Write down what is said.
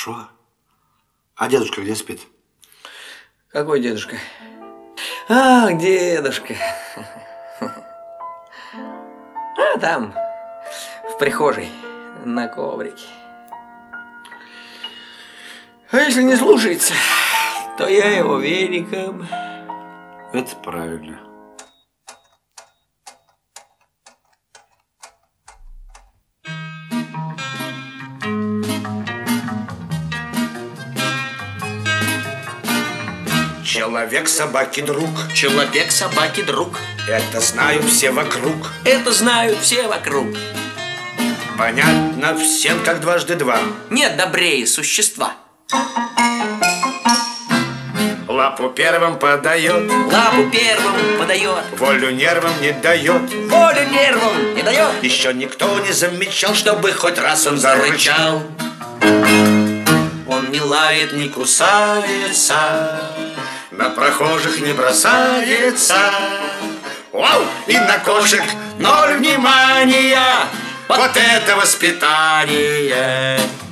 Хорошо. А дедушка где спит? Какой дедушка? Ах, дедушка. А там, в прихожей, на коврике. А если не слушается, то я его веником. Это правильно. Человек собаки друг. Человек собаки друг. Это знают все вокруг. Это знают все вокруг. Понятно всем, как дважды два. Нет добрее существа. Лапу первым подает. Лапу первым подает. Волю нервам не дает. Волю нервам не дает. Еще никто не замечал, чтобы хоть раз он зарычал. Он не лает, не Кусается, на прохожих не бросается. Вау! И на кошек ноль внимания. Вот это воспитание!